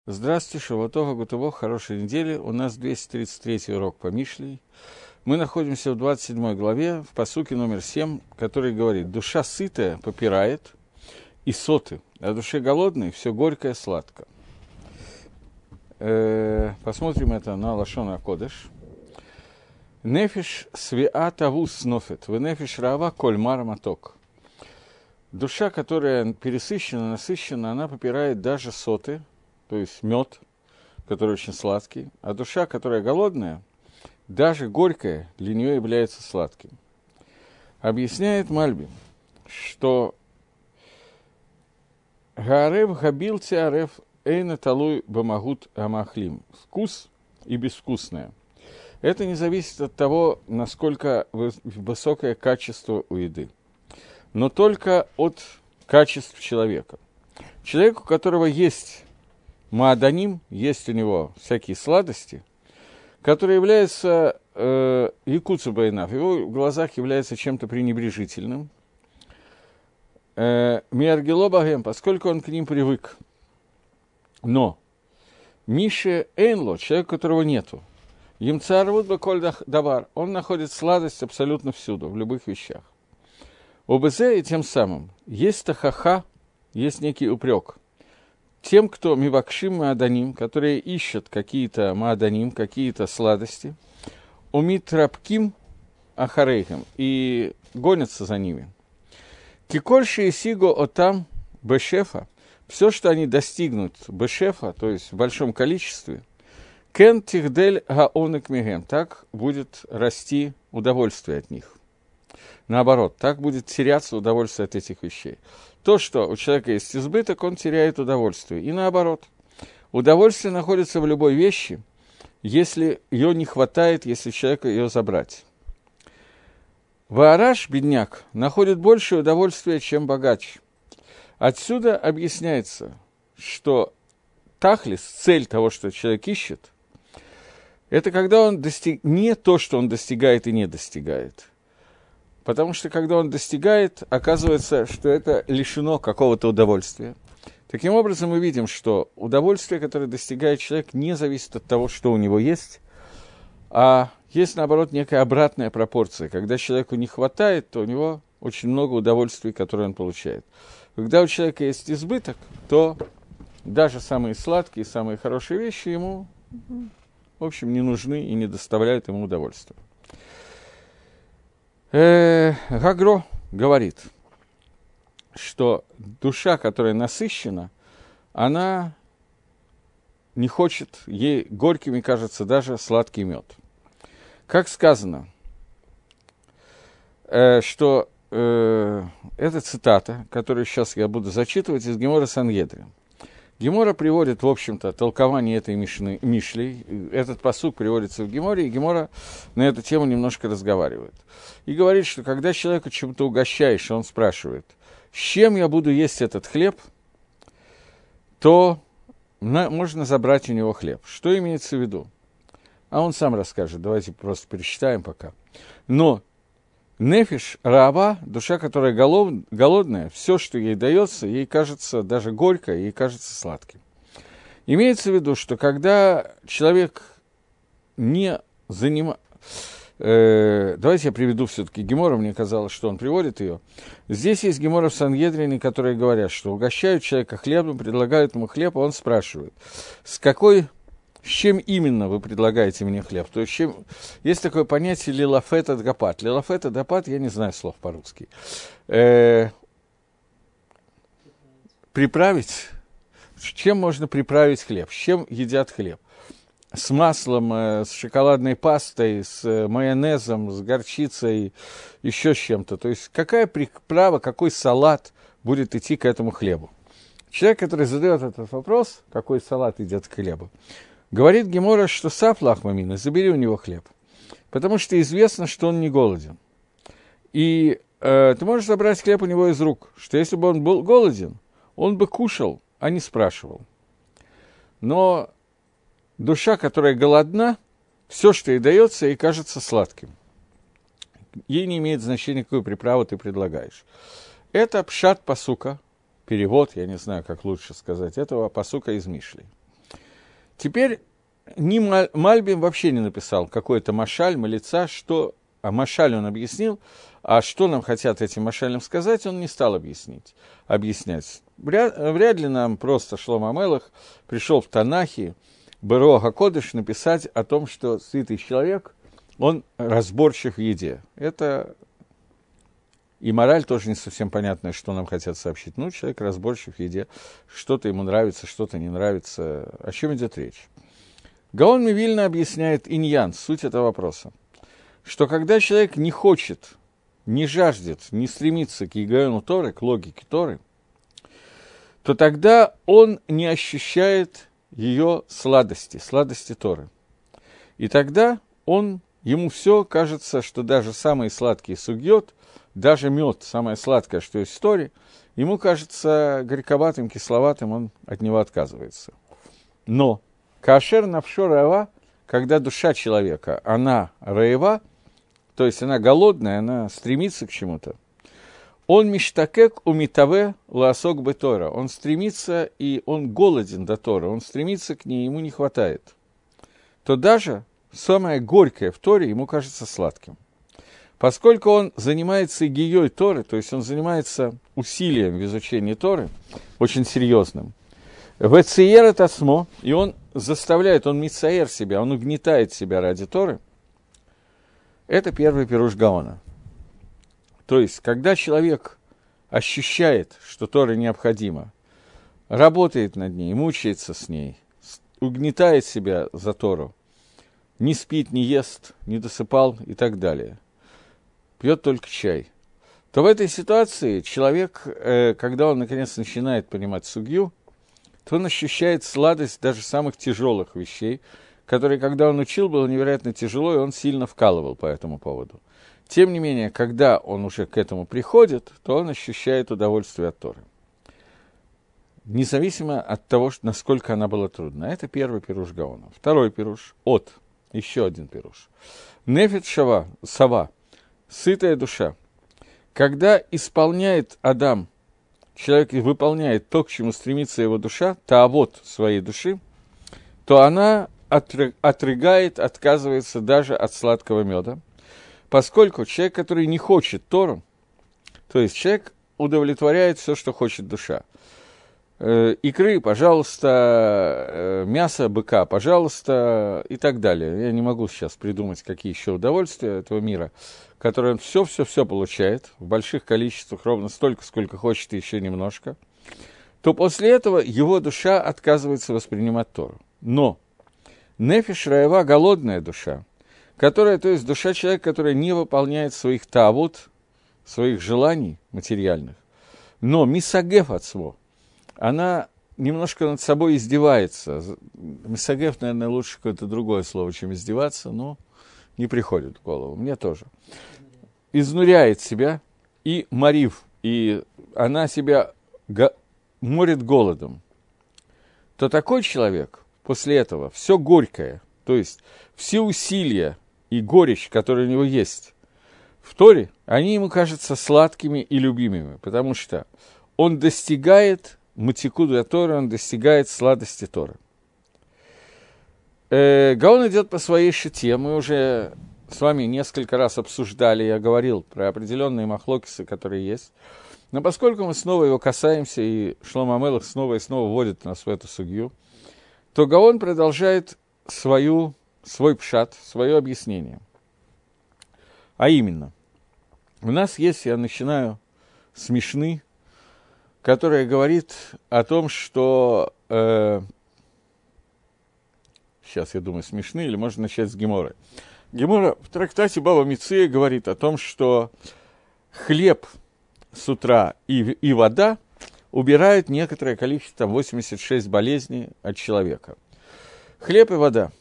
Здравствуйте, Шавуатова, Гутово, хорошей недели. У нас 233 урок по Мишлей. Мы находимся в 27 главе, в пасуке номер 7, который говорит: «Душа сытая попирает и соты, а душе голодной все горькое, сладко». Посмотрим это на Лашон а-Кодеш. «Нефиш свиа тавус снофет, в нефиш раава коль мар маток». Душа, которая пересыщена, насыщена, она попирает даже соты, то есть мед, который очень сладкий, а душа, которая голодная, даже горькая, для нее является сладким. Объясняет Мальби, что «Гаарев габил теарев эйна талуй бамагут амахлим» – вкус и безвкусное. Это не зависит от того, насколько высокое качество у еды, но только от качеств человека. Человек, у которого есть мааданим, есть у него всякие сладости, которые являются якуцу байнав, в его глазах является чем-то пренебрежительным. Миаргело багем, поскольку он к ним привык. Но Мише Эйнло, человек, которого нету, Емцарвуд баколь давар, он находит сладость абсолютно всюду, в любых вещах. ОБЗ и тем самым есть тахаха, есть некий упрек тем, кто мивакшим мааданим, которые ищут какие-то мааданим, какие-то сладости, умит рабким ахарейхем, и гонятся за ними. Кикольши и сиго отам бешефа, все, что они достигнут бешефа, то есть в большом количестве, кен тихдель гаонек мигем, так будет расти удовольствие от них. Наоборот, так будет теряться удовольствие от этих вещей. То, что у человека есть избыток, он теряет удовольствие. И наоборот, удовольствие находится в любой вещи, если ее не хватает, если человеку ее забрать. Ваараш, бедняк, находит больше удовольствия, чем богач. Отсюда объясняется, что тахлис, цель того, что человек ищет, это когда он не то, что он достигает и не достигает. Потому что, когда он достигает, оказывается, что это лишено какого-то удовольствия. Таким образом, мы видим, что удовольствие, которое достигает человек, не зависит от того, что у него есть, а есть, наоборот, некая обратная пропорция. Когда человеку не хватает, то у него очень много удовольствий, которые он получает. Когда у человека есть избыток, то даже самые сладкие, самые хорошие вещи ему, в общем, не нужны и не доставляют ему удовольствия. Гагро говорит, что душа, которая насыщена, она не хочет, ей горькими кажется даже сладкий мед. Как сказано, что это цитата, которую сейчас я буду зачитывать из Гемора Сангедрин. Гемора приводит, в общем-то, толкование этой Мишли. Этот пасук приводится в Геморе, и Гемора на эту тему немножко разговаривает. И говорит, что когда человеку чем-то угощаешь, он спрашивает, с чем я буду есть этот хлеб, то можно забрать у него хлеб. Что имеется в виду? А он сам расскажет, давайте просто пересчитаем пока. Но нефиш, раава, душа, которая голодная, все, что ей дается, ей кажется даже горько, ей кажется сладким. Имеется в виду, что когда человек не занимает... давайте я приведу все-таки Гемора, мне казалось, что он приводит ее. Здесь есть Гемора в Сангедрине, которые говорят, что угощают человека хлебом, предлагают ему хлеб, а он спрашивает, с чем именно вы предлагаете мне хлеб? То есть, есть такое понятие лилафет ад гапат. Лилафет ад гапат, я не знаю слов по-русски. Приправить? Чем можно приправить хлеб? С чем едят хлеб? С маслом, с шоколадной пастой, с майонезом, с горчицей, еще с чем-то. То есть, какая приправа, какой салат будет идти к этому хлебу? Человек, который задает этот вопрос, какой салат идет к хлебу, говорит Гемора, что сап лахмамина, забери у него хлеб, потому что известно, что он не голоден. И ты можешь забрать хлеб у него из рук, что если бы он был голоден, он бы кушал, а не спрашивал. Но душа, которая голодна, все, что ей дается, ей кажется сладким. Ей не имеет значения, какую приправу ты предлагаешь. Это пшат пасука, перевод, я не знаю, как лучше сказать, этого пасука из Мишли. Теперь Мальбим вообще не написал какой-то машаль, малица, что... А машаль он объяснил, а что нам хотят этим машалям сказать, он не стал объяснять. Вряд ли нам просто Шломо ха-Мелех пришел в Танахе, Беруах ха-Кодеш, написать о том, что святый человек, он разборчив в еде. Это и мораль тоже не совсем понятная, что нам хотят сообщить. Ну, человек разборчив в еде, что-то ему нравится, что-то не нравится. О чем идет речь? Гаон Мивильна объясняет иньян, суть этого вопроса, что когда человек не хочет, не жаждет, не стремится к Гигайону Торы, к логике Торы, то тогда он не ощущает ее сладости Торы. И тогда ему все кажется, что даже самые сладкие сугьот, даже мед, самое сладкое, что есть в Торе, ему кажется горьковатым, кисловатым, он от него отказывается. Но кашер навшо раева, когда душа человека, она раева, то есть она голодная, она стремится к чему-то, он миштакек умитаве лаасок бы Тора, он стремится, и он голоден до Торы, он стремится к ней, ему не хватает, то даже самое горькое в Торе ему кажется сладким. Поскольку он занимается игией Торы, то есть он занимается усилием в изучении Торы, очень серьезным, вецеер это смо, и он заставляет, он мицаер себя, он угнетает себя ради Торы, это первый пируш Гаона. То есть, когда человек ощущает, что Тора необходима, работает над ней, мучается с ней, угнетает себя за Тору, не спит, не ест, не досыпал и так далее, пьет только чай, то в этой ситуации человек, когда он наконец начинает понимать сугью, то он ощущает сладость даже самых тяжелых вещей, которые, когда он учил, было невероятно тяжело, и он сильно вкалывал по этому поводу. Тем не менее, когда он уже к этому приходит, то он ощущает удовольствие от Торы. Независимо от того, насколько она была трудна. Это первый пируш Гаона. Второй пируш – еще один пируш. Нефет шава, сава, сытая душа. Когда исполняет Адам, человек выполняет то, к чему стремится его душа, таавот своей души, то она отрыгает, отказывается даже от сладкого меда, поскольку человек, который не хочет Тору, то есть человек удовлетворяет все, что хочет душа. Икры, пожалуйста, мясо быка, пожалуйста, и так далее. Я не могу сейчас придумать, какие еще удовольствия этого мира, которые он все получает в больших количествах, ровно столько, сколько хочет, и еще немножко, то после этого его душа отказывается воспринимать Тору. Но нефиш раева, голодная душа, которая, то есть душа человека, которая не выполняет своих таавот, своих желаний материальных, но мисагеф отсво, она немножко над собой издевается. Мисагеф, наверное, лучше какое-то другое слово, чем издеваться, но не приходит в голову, мне тоже. Изнуряет себя и морив, и она себя морит голодом, то такой человек после этого все горькое, то есть все усилия и горечь, которые у него есть в Торе, они ему кажутся сладкими и любимыми, потому что он достигает матикуда Торы, он достигает сладости Торы. Гаон идет по своей шите, мы уже с вами несколько раз обсуждали, я говорил про определенные махлокисы, которые есть, но поскольку мы снова его касаемся, и Шломо ха-Мелех снова и снова вводит нас в эту сугью, то Гаон продолжает свой пшат, свое объяснение. А именно, у нас есть, я начинаю с Мишны, которая говорит о том, что... сейчас, я думаю, с Мишны, или можно начать с Геморы. Гемора в трактате Бава Меция говорит о том, что хлеб с утра и вода убирают некоторое количество, 86 болезней от человека. Хлеб и вода.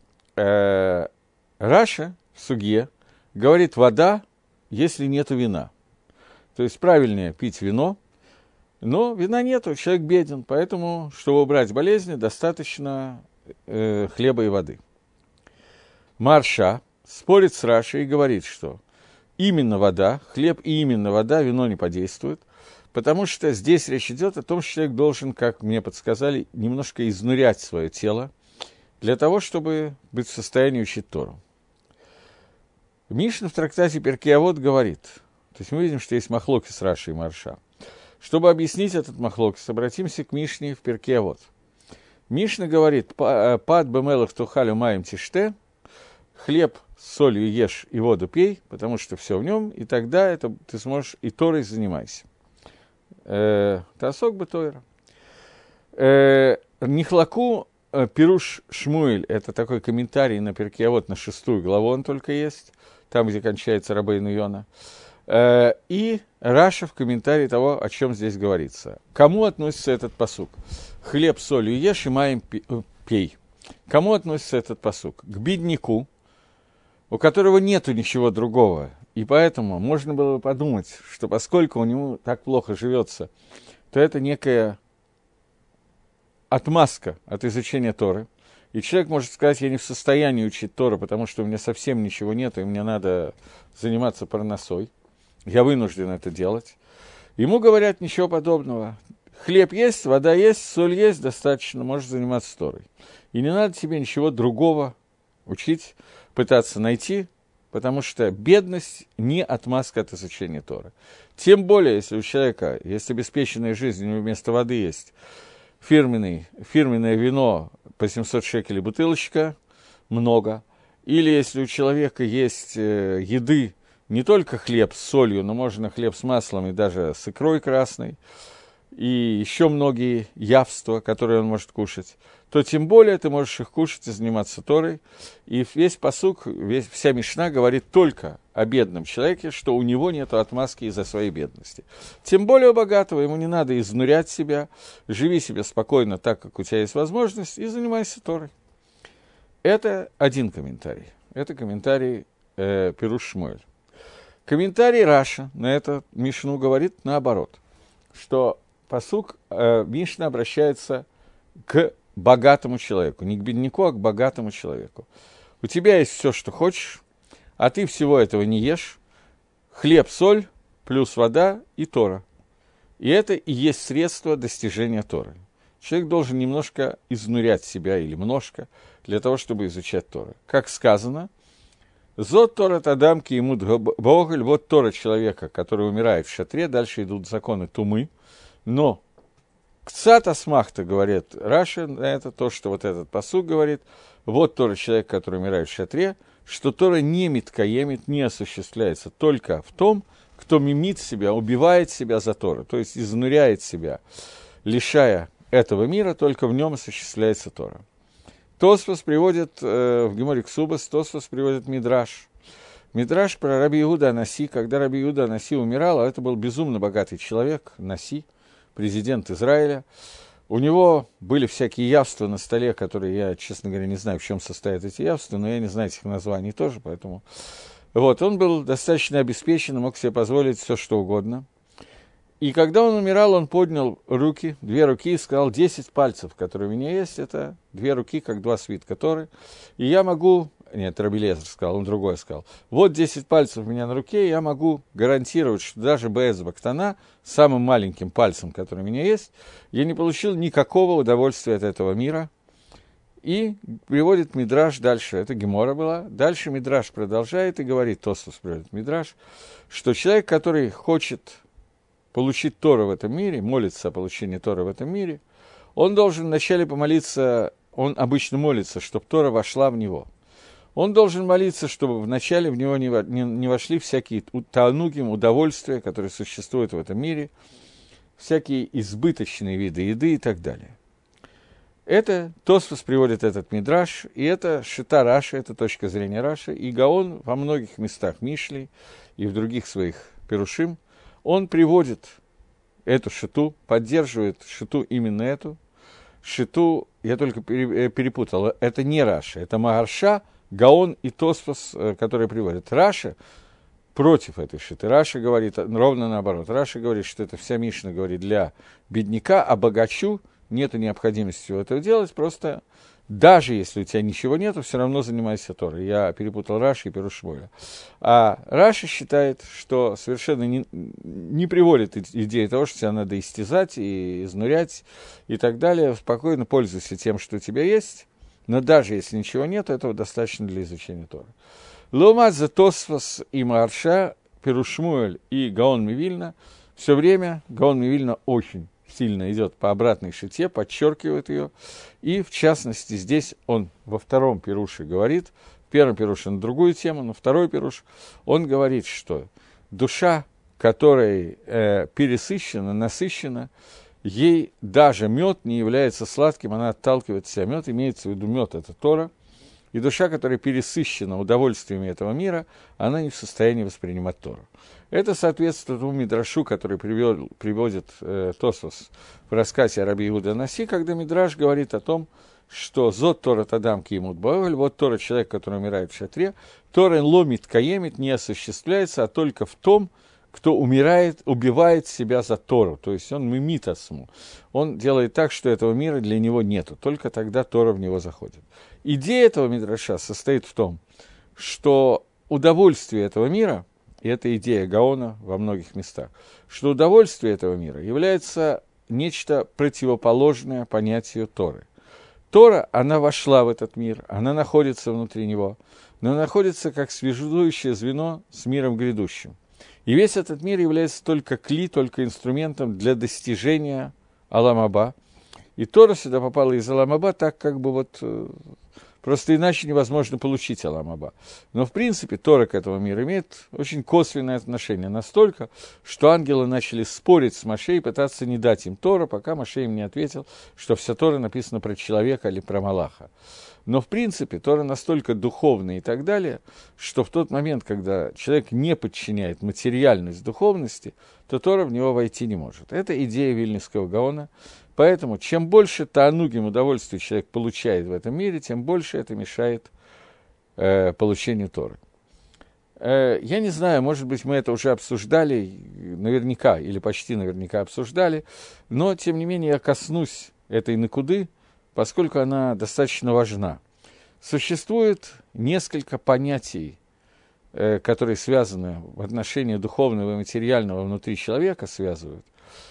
Раша в сугье говорит, вода, если нету вина. То есть правильнее пить вино, но вина нету, человек беден, поэтому, чтобы убрать болезни, достаточно хлеба и воды. Марша спорит с Рашей и говорит, что именно вода, хлеб и именно вода, вино не подействует, потому что здесь речь идет о том, что человек должен, как мне подсказали, немножко изнурять свое тело, для того, чтобы быть в состоянии учить Тору. Мишна в трактате Перкей Авот говорит, то есть мы видим, что есть махлокис Раши и Марша. Чтобы объяснить этот махлокис, обратимся к Мишне в Перкей Авот. Мишна говорит, «Пад бемелах тухалю маем тиште», хлеб с солью ешь и воду пей, потому что все в нем, и тогда это ты сможешь и Торой занимайся. Тасок бы Тойра. Нихлаку Пируш Шмуэль, это такой комментарий на Перкей Авот, на 6 главу он только есть, там, где кончается Рабейну Йона. И Раша в комментарии того, о чем здесь говорится. Кому относится этот пасук? Хлеб с солью ешь и маем пей. Кому относится этот пасук? К бедняку, у которого нету ничего другого, и поэтому можно было бы подумать, что поскольку у него так плохо живется, то это некая отмазка от изучения Торы. И человек может сказать, я не в состоянии учить Тору, потому что у меня совсем ничего нет, и мне надо заниматься парносой. Я вынужден это делать. Ему говорят, ничего подобного. Хлеб есть, вода есть, соль есть, достаточно, можешь заниматься Торой. И не надо тебе ничего другого учить, пытаться найти, потому что бедность не отмазка от изучения Торы. Тем более, если у человека есть обеспеченная жизнь, у него вместо воды есть фирменное вино по 700 шекелей бутылочка, много. Или если у человека есть еды, не только хлеб с солью, но можно хлеб с маслом и даже с икрой красной, и еще многие явства, которые он может кушать, то тем более ты можешь их кушать и заниматься Торой. И весь пасук, вся Мишна говорит только о бедном человеке, что у него нет отмазки из-за своей бедности. Тем более у богатого ему не надо изнурять себя, живи себе спокойно так, как у тебя есть возможность, и занимайся Торой. Это один комментарий. Это комментарий Пируш Шмуэль. Комментарий Раша на это Мишну говорит наоборот, что пасук Мишна обращается к богатому человеку, не к бедняку, а к богатому человеку. У тебя есть все, что хочешь, а ты всего этого не ешь. Хлеб, соль, плюс вода и Тора. И это и есть средство достижения Торы. Человек должен немножко изнурять себя, или немножко, для того, чтобы изучать Тору. Как сказано, «Зот Тора Тадамки ему Боголь», вот Тора человека, который умирает в шатре, дальше идут законы Тумы, но Кцат Асмахта, говорит Раша, это то, что вот этот пасук говорит, вот Тора человека, который умирает в шатре, что Тора не миткаемит, не осуществляется только в том, кто мимит себя, убивает себя за Тору, то есть изнуряет себя, лишая этого мира, только в нем осуществляется Тора. Тосфос приводит в Геморе Ксубас, Тосфос приводит Мидраш. Мидраш про Раби Иуда Анаси, когда Раби Иуда Анаси умирал, а это был безумно богатый человек, Наси, президент Израиля. У него были всякие явства на столе, которые я, честно говоря, не знаю, в чем состоят эти явства, но я не знаю этих названий тоже, поэтому... Вот, он был достаточно обеспечен, мог себе позволить все, что угодно. И когда он умирал, он поднял руки, 2 руки, и сказал, 10 пальцев, которые у меня есть, это 2 руки, как 2 свитка Торы. И я могу, нет, Раби Элиэзер сказал, он другой сказал, вот 10 пальцев у меня на руке, я могу гарантировать, что даже Беэз Бактана, самым маленьким пальцем, который у меня есть, я не получил никакого удовольствия от этого мира. И приводит Мидраш дальше, это Гемора была, дальше Мидраш продолжает и говорит, Тосфос приводит Мидраш, что человек, который хочет получить Тору в этом мире, молится о получении Торы в этом мире, он должен вначале помолиться, он обычно молится, чтобы Тора вошла в него. Он должен молиться, чтобы вначале в него не вошли всякие таанугим, удовольствия, которые существуют в этом мире, всякие избыточные виды еды и так далее. Это Тосфос приводит этот Мидраш, и это шита Раши, это точка зрения Раши, и Гаон во многих местах Мишли и в других своих пирушим, он приводит эту шиту, поддерживает шиту именно эту. Шиту, я только перепутал, это не Раши, это Магарша, Гаон и Тосфос, которые приводят. Раши против этой шиты. Раши говорит ровно наоборот. Раши говорит, что это вся Мишна говорит для бедняка, а богачу нет необходимости всего этого делать, просто даже если у тебя ничего нету, все равно занимайся Торой. Я перепутал Раши и Пируш Шмуэля. А Раши считает, что совершенно не приводит идеи того, что тебя надо истязать и изнурять и так далее. Спокойно пользуйся тем, что у тебя есть, Но даже если ничего нет, этого достаточно для изучения Торы. Ломат за Тосфос и Марша, Перушмуэль и Гаон Мивильна, все время Гаон Мивильна очень сильно идет по обратной шите, подчеркивает ее. И, в частности, здесь он во втором пируше говорит, в первом пируше на другую тему, но второй пируш, он говорит, что душа, которая пересыщена, насыщена, ей даже мед не является сладким, она отталкивает от себя мед, имеется в виду мед, это Тора. И душа, которая пересыщена удовольствиями этого мира, она не в состоянии воспринимать Тору. Это соответствует тому мидрашу, который приводит Тосфос в рассказе о Раби Иуда Наси, когда мидраш говорит о том, что «Зот Тора Тадам Киимут Баэль», вот Тора человек, который умирает в шатре, Тора ломит каемит, не осуществляется, а только в том, кто умирает, убивает себя за Тору, то есть он мимитасму, он делает так, что этого мира для него нету, только тогда Тора в него заходит. Идея этого мидраша состоит в том, что удовольствие этого мира, и это идея Гаона во многих местах, что удовольствие этого мира является нечто противоположное понятию Торы. Тора, она вошла в этот мир, она находится внутри него, но находится как связующее звено с миром грядущим. И весь этот мир является только кли, только инструментом для достижения Алам Аба. И Тора сюда попала из Алам Аба так, как бы вот... Просто иначе невозможно получить Алам Аба. Но, в принципе, Тора к этому миру имеет очень косвенное отношение. Настолько, что ангелы начали спорить с Моше и пытаться не дать им Тора, пока Моше им не ответил, что вся Тора написана про человека или про Малаха. Но, в принципе, Тора настолько духовная и так далее, что в тот момент, когда человек не подчиняет материальность духовности, то Тора в него войти не может. Это идея Вильнюсского Гаона. Поэтому, чем больше таанугим удовольствия человек получает в этом мире, тем больше это мешает получению Торы. Я не знаю, может быть, мы это уже обсуждали, наверняка, или почти наверняка обсуждали, но, тем не менее, я коснусь этой накуды, поскольку она достаточно важна. Существует несколько понятий, которые связаны в отношении духовного и материального внутри человека, связывают.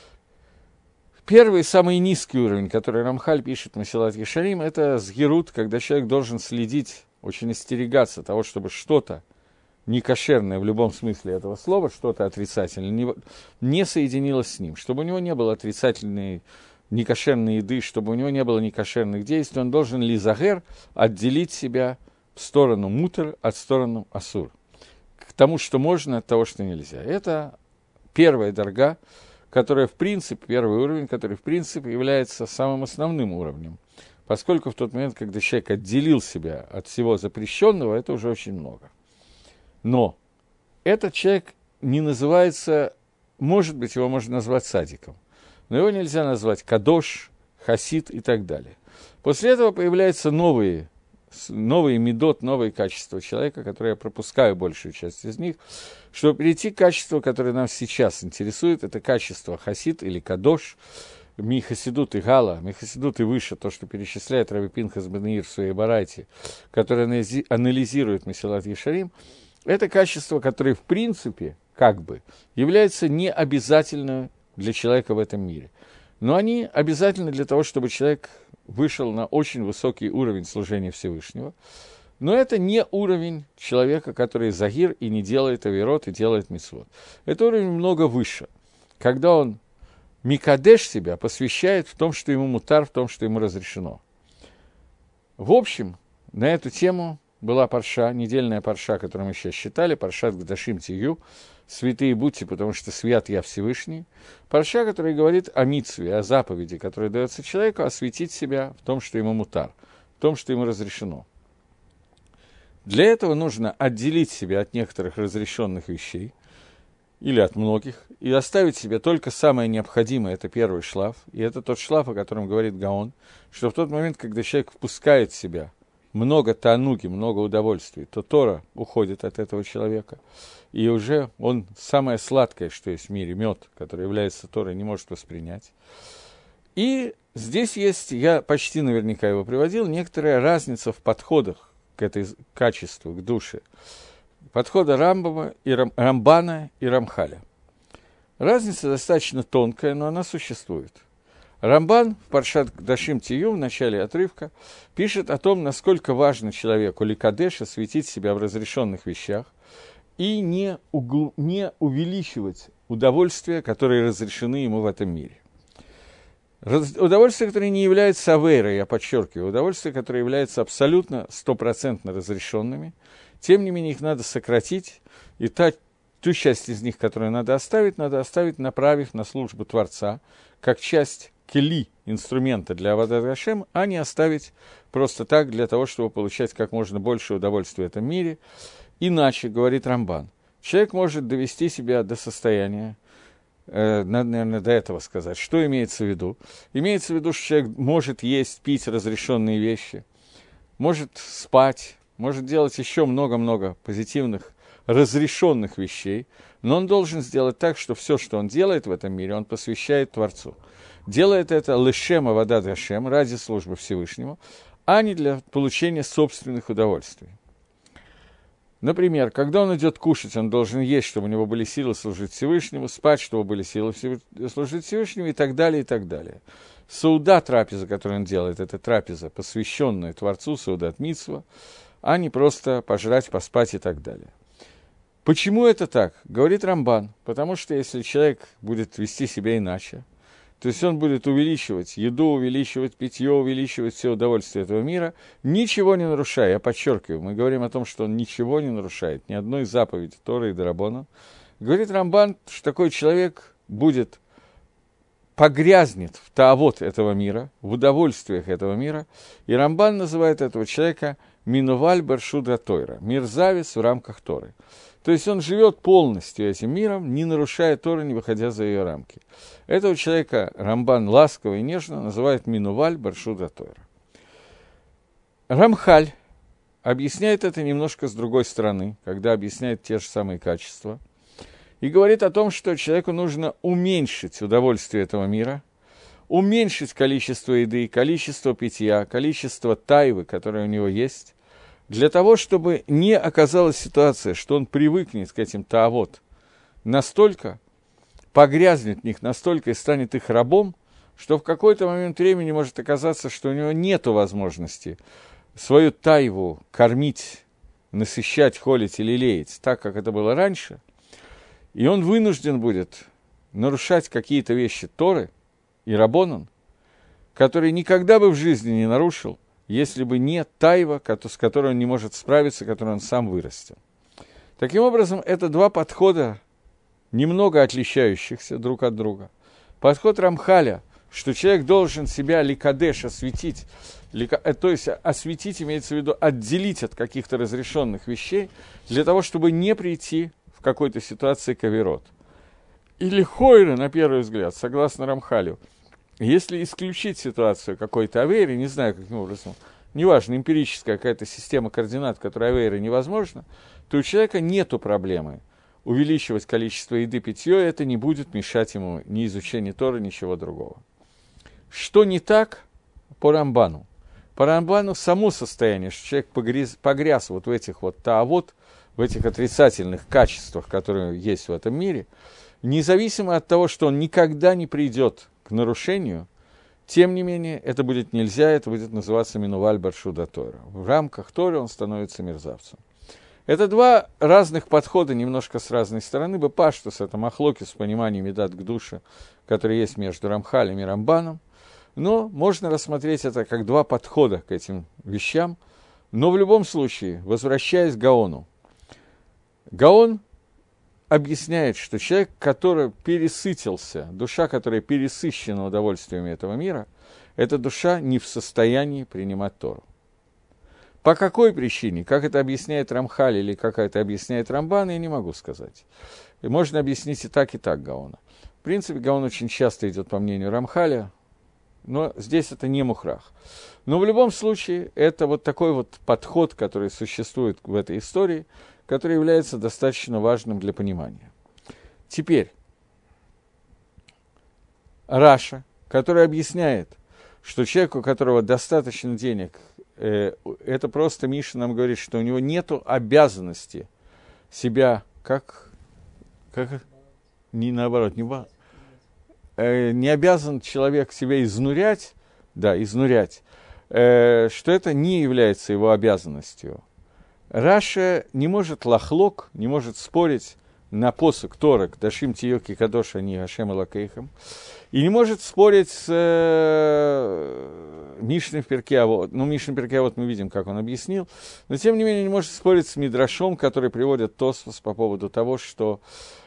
Первый, самый низкий уровень, который Рамхаль пишет в Месилат Ешарим, это сгирут, когда человек должен следить, очень остерегаться того, чтобы что-то некошерное в любом смысле этого слова, что-то отрицательное, не соединилось с ним, чтобы у него не было отрицательной некошерной еды, чтобы у него не было некошерных действий, он должен лизагер отделить себя в сторону мутер от стороны асур, к тому, что можно, от того, что нельзя. Это первая дорога, которая, в принципе, первый уровень, который, в принципе, является самым основным уровнем, поскольку в тот момент, когда человек отделил себя от всего запрещенного, это уже очень много. Но этот человек не называется, может быть, его можно назвать садиком, но его нельзя назвать кадош, хасид и так далее. После этого появляются новые медот, новые качества человека, которые я пропускаю большую часть из них, чтобы перейти к качеству, которое нас сейчас интересует, это качество хасид или кадош, михасидут и гала, михасидут и выше, то, что перечисляет Раби Пинхас бен Яир в своей барайте, который анализирует Месилат Ешарим, это качество, которое, в принципе, как бы, является необязательным для человека в этом мире. Но они обязательны для того, чтобы человек вышел на очень высокий уровень служения Всевышнего. Но это не уровень человека, который загир и не делает авирот, и делает мицвот. Это уровень много выше, когда он микадеш себя посвящает в том, что ему мутар, в том, что ему разрешено. В общем, на эту тему была парша, недельная парша, которую мы сейчас считали, паршат Гдашим Тию, святые будьте, потому что свят я Всевышний. Парша, которая говорит о мицве, о заповеди, которая дается человеку, осветить себя в том, что ему мутар, в том, что ему разрешено. Для этого нужно отделить себя от некоторых разрешенных вещей, или от многих, и оставить себе только самое необходимое, это первый шлаф, и это тот шлаф, о котором говорит Гаон, что в тот момент, когда человек впускает в себя много таануги, много удовольствий, то Тора уходит от этого человека, и уже он самое сладкое, что есть в мире, мед, который является Торой, не может воспринять. И здесь есть, я почти наверняка его приводил, некоторая разница в подходах к этой качеству, к душе, подхода Рамбана и Рамхаля. Разница достаточно тонкая, но она существует. Рамбан в Паршат Дашим Тию, в начале отрывка, пишет о том, насколько важно человеку ликадеш осветить себя в разрешенных вещах и не увеличивать удовольствия, которые разрешены ему в этом мире. Удовольствия, которые не являются авейрой, я подчеркиваю, удовольствия, которые являются абсолютно стопроцентно разрешенными, тем не менее их надо сократить, и ту часть из них, которую надо оставить, направив на службу Творца, как часть кели, инструмента для Авадат Гашем, а не оставить просто так, для того, чтобы получать как можно больше удовольствия в этом мире. Иначе, говорит Рамбан, человек может довести себя до состояния, надо, наверное, до этого сказать, что имеется в виду. Имеется в виду, что человек может есть, пить разрешенные вещи, может спать, может делать еще много-много позитивных, разрешенных вещей, но он должен сделать так, что все, что он делает в этом мире, он посвящает Творцу. Делает это лешем авадат гашем, ради службы Всевышнему, а не для получения собственных удовольствий. Например, когда он идет кушать, он должен есть, чтобы у него были силы служить Всевышнему, спать, чтобы были силы служить Всевышнему и так далее, и так далее. Сауда, трапеза, которую он делает, это трапеза, посвященная Творцу, саудат мицва, а не просто пожрать, поспать и так далее. Почему это так? Говорит Рамбан, потому что если человек будет вести себя иначе, то есть он будет увеличивать еду, увеличивать питье, увеличивать все удовольствие этого мира, ничего не нарушая. Я подчеркиваю, мы говорим о том, что он ничего не нарушает, ни одной заповеди Торы и Дарабона. Говорит Рамбан, что такой человек погрязнет в таавот этого мира, в удовольствиях этого мира, и Рамбан называет этого человека минуваль баршуда Тойра, мерзавец в рамках Торы. То есть он живет полностью этим миром, не нарушая Торы, не выходя за ее рамки. Этого человека Рамбан ласково и нежно называет минуваль баршуда Тойра. Рамхаль объясняет это немножко с другой стороны, когда объясняет те же самые качества, и говорит о том, что человеку нужно уменьшить удовольствие этого мира, уменьшить количество еды, количество питья, количество тайвы, которое у него есть, для того, чтобы не оказалась ситуация, что он привыкнет к этим таавот настолько, погрязнет в них настолько и станет их рабом, что в какой-то момент времени может оказаться, что у него нет возможности свою тайву кормить, насыщать, холить или лелеять, так, как это было раньше, и он вынужден будет нарушать какие-то вещи Торы и Рабонан, которые никогда бы в жизни не нарушил, если бы не тайва, с которой он не может справиться, которую он сам вырастил. Таким образом, это два подхода, немного отличающихся друг от друга. Подход Рамхаля, что человек должен себя ликадеш осветить, то есть осветить имеется в виду отделить от каких-то разрешенных вещей, для того, чтобы не прийти в какой-то ситуации к авирот. Или хойры, на первый взгляд, согласно Рамхалю, если исключить ситуацию какой-то авейры, не знаю, каким образом, неважно, эмпирическая какая-то система координат, которая авейры невозможна, то у человека нету проблемы увеличивать количество еды, питье, это не будет мешать ему ни изучению Торы, ничего другого. Что не так по Рамбану? По Рамбану само состояние, что человек погряз вот в этих вот таавот, в этих отрицательных качествах, которые есть в этом мире, независимо от того, что он никогда не придет к нарушению, тем не менее, это будет нельзя, это будет называться минуваль баршуда Тойра. В рамках Торы он становится мерзавцем. Это два разных подхода, немножко с разной стороны. Бепаштус, это махлокис с пониманием медат к душе, который есть между Рамхалем и Рамбаном. Но можно рассмотреть это как два подхода к этим вещам. Но в любом случае, возвращаясь к Гаону, Гаон объясняет, что человек, который пересытился, душа, которая пересыщена удовольствиями этого мира, эта душа не в состоянии принимать Тору. По какой причине, как это объясняет Рамхаль или как это объясняет Рамбан, я не могу сказать. И можно объяснить и так Гаона. В принципе, Гаон очень часто идет по мнению Рамхаля, но здесь это не мухрах. Но в любом случае, это вот такой вот подход, который существует в этой истории, который является достаточно важным для понимания. Теперь, Раша, который объясняет, что человек, у которого достаточно денег, это просто Миша нам говорит, что у него нет обязанности себя, как не наоборот, не обязан человек себя изнурять, что это не является его обязанностью. Раша не может лахлок, не может спорить на посук Торок, Дашим Тиоки Кадош Ани Гашем Элокейхем, и не может спорить с Мишной в Перке Авот. Ну, Мишна в Перке Авот мы видим, как он объяснил, но тем не менее не может спорить с Мидрашом, который приводит Тосфос по поводу того, что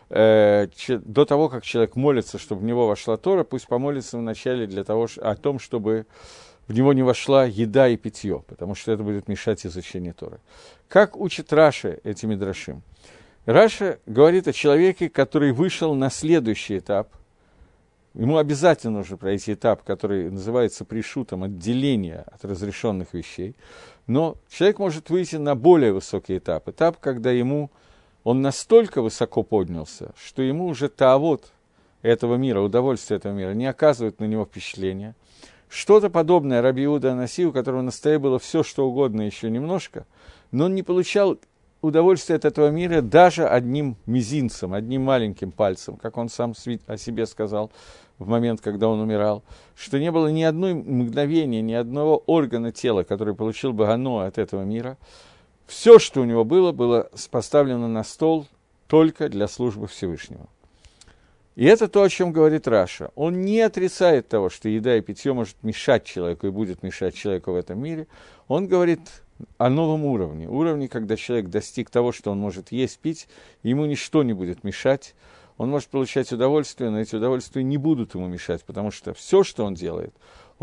до того, как человек молится, чтобы в него вошла Тора, пусть помолится вначале о том, чтобы в него не вошла еда и питье, потому что это будет мешать изучению Торы. Как учит Раша эти Мидрашим? Раша говорит о человеке, который вышел на следующий этап. Ему обязательно нужно пройти этап, который называется пришутом, отделение от разрешенных вещей. Но человек может выйти на более высокий этап. Этап, когда он настолько высоко поднялся, что ему уже таавот этого мира, удовольствие этого мира не оказывает на него впечатления. Что-то подобное Раби Иуда Анаси, у которого на столе было все, что угодно, еще немножко, но он не получал удовольствие от этого мира даже одним мизинцем, одним маленьким пальцем, как он сам о себе сказал в момент, когда он умирал, что не было ни одной мгновения, ни одного органа тела, который получил бы гано от этого мира. Все, что у него было поставлено на стол только для службы Всевышнего. И это то, о чем говорит Раша. Он не отрицает того, что еда и питье может мешать человеку и будет мешать человеку в этом мире. Он говорит о новом уровне, когда человек достиг того, что он может есть, пить, ему ничто не будет мешать, он может получать удовольствие, но эти удовольствия не будут ему мешать, потому что все, что он делает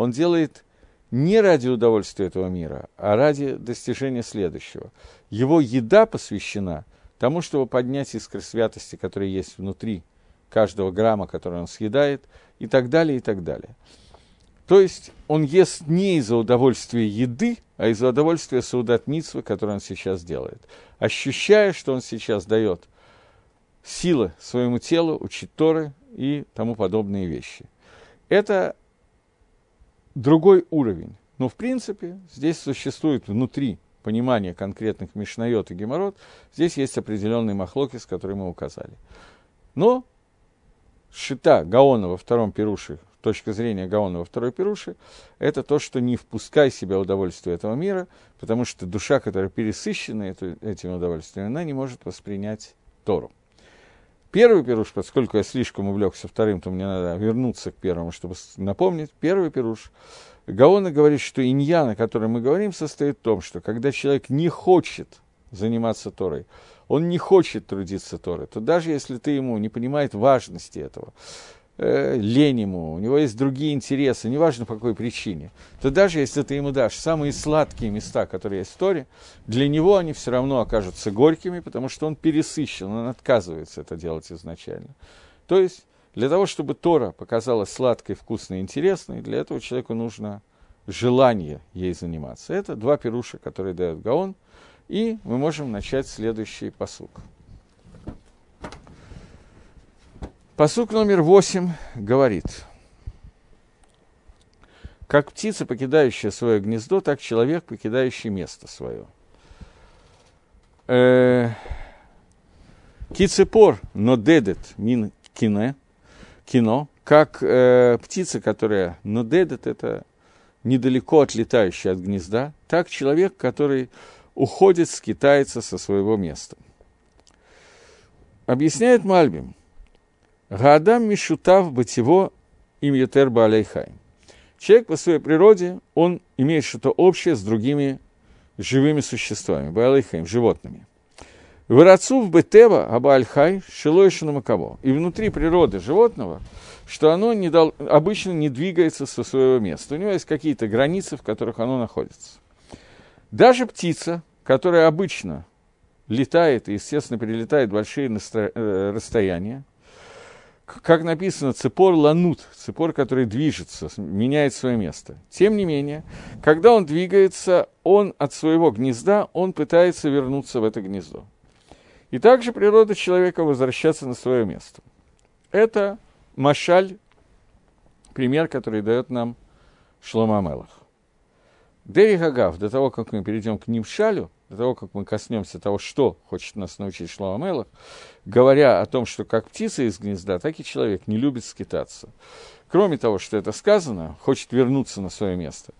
не ради удовольствия этого мира, а ради достижения следующего. Его еда посвящена тому, чтобы поднять искры святости, которые есть внутри каждого грамма, который он съедает, и так далее, и так далее. То есть он ест не из-за удовольствия еды, а из-за удовольствия саудат мицвы, которую он сейчас делает, ощущая, что он сейчас дает силы своему телу, учить Торы и тому подобные вещи. Это другой уровень. Но, в принципе, здесь существует внутри понимания конкретных мишнайот и геморрот, здесь есть определенные махлокис, которые мы указали. Но шита Гаона во втором пируше, точка зрения Гаона во второй пируше, это то, что не впускай в себя удовольствие этого мира, потому что душа, которая пересыщена этим удовольствием, она не может воспринять Тору. Первый пируш, поскольку я слишком увлекся вторым, то мне надо вернуться к первому, чтобы напомнить. Первый пируш. Гаона говорит, что иньян, о котором мы говорим, состоит в том, что когда человек не хочет заниматься Торой, он не хочет трудиться Торой, то даже если ты ему не понимает важности этого, лень ему, у него есть другие интересы, неважно по какой причине, то даже если ты ему дашь самые сладкие места, которые есть в Торе, для него они все равно окажутся горькими, потому что он пересыщен, он отказывается это делать изначально. То есть для того, чтобы Тора показалась сладкой, вкусной, интересной, для этого человеку нужно желание ей заниматься. Это два пируша, которые дает Гаон, и мы можем начать следующий пасук. Пасук номер 8 говорит: «Как птица, покидающая свое гнездо, так человек, покидающий место свое». Кицепор нодедет мин кино, как птица, которая нодедет, это недалеко отлетающая от гнезда, так человек, который уходит, скитается со своего места. Объясняет Мальбим: «Гаадам мишутав бытиво им ютер баалейхай». Человек по своей природе, он имеет что-то общее с другими живыми существами, баалейхаим, животными. «Вырацув бетева абаальхай шилойшину макаво». И внутри природы животного, что оно обычно не двигается со своего места. У него есть какие-то границы, в которых оно находится. Даже птица, которая обычно летает и, естественно, перелетает большие расстояния, как написано, цепор ланут, цепор, который движется, меняет свое место. Тем не менее, когда он двигается, он от своего гнезда, он пытается вернуться в это гнездо. И также природа человека возвращаться на свое место. Это машаль, пример, который дает нам Шломо ха-Мелех. Дерих Агав, до того, как мы перейдем к Нимшалю, до того, как мы коснемся того, что хочет нас научить Шломо Амелех, говоря о том, что как птица из гнезда, так и человек не любит скитаться. Кроме того, что это сказано, хочет вернуться на свое место,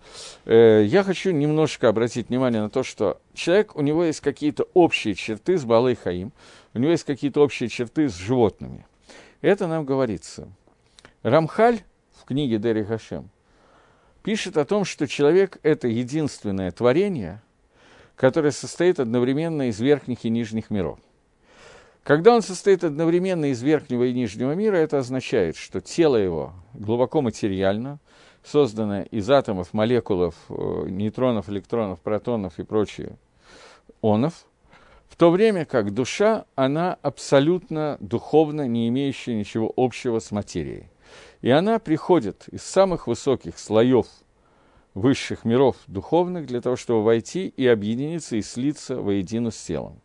я хочу немножко обратить внимание на то, что человек, у него есть какие-то общие черты с Баалей Хаим, у него есть какие-то общие черты с животными. Это нам говорится. Рамхаль в книге Дерих Хашем пишет о том, что человек – это единственное творение, которое состоит одновременно из верхних и нижних миров. Когда он состоит одновременно из верхнего и нижнего мира, это означает, что тело его глубоко материально, созданное из атомов, молекул, нейтронов, электронов, протонов и прочих онов, в то время как душа, она абсолютно духовно, не имеющая ничего общего с материей. И она приходит из самых высоких слоев высших миров духовных для того, чтобы войти и объединиться и слиться воедино с телом.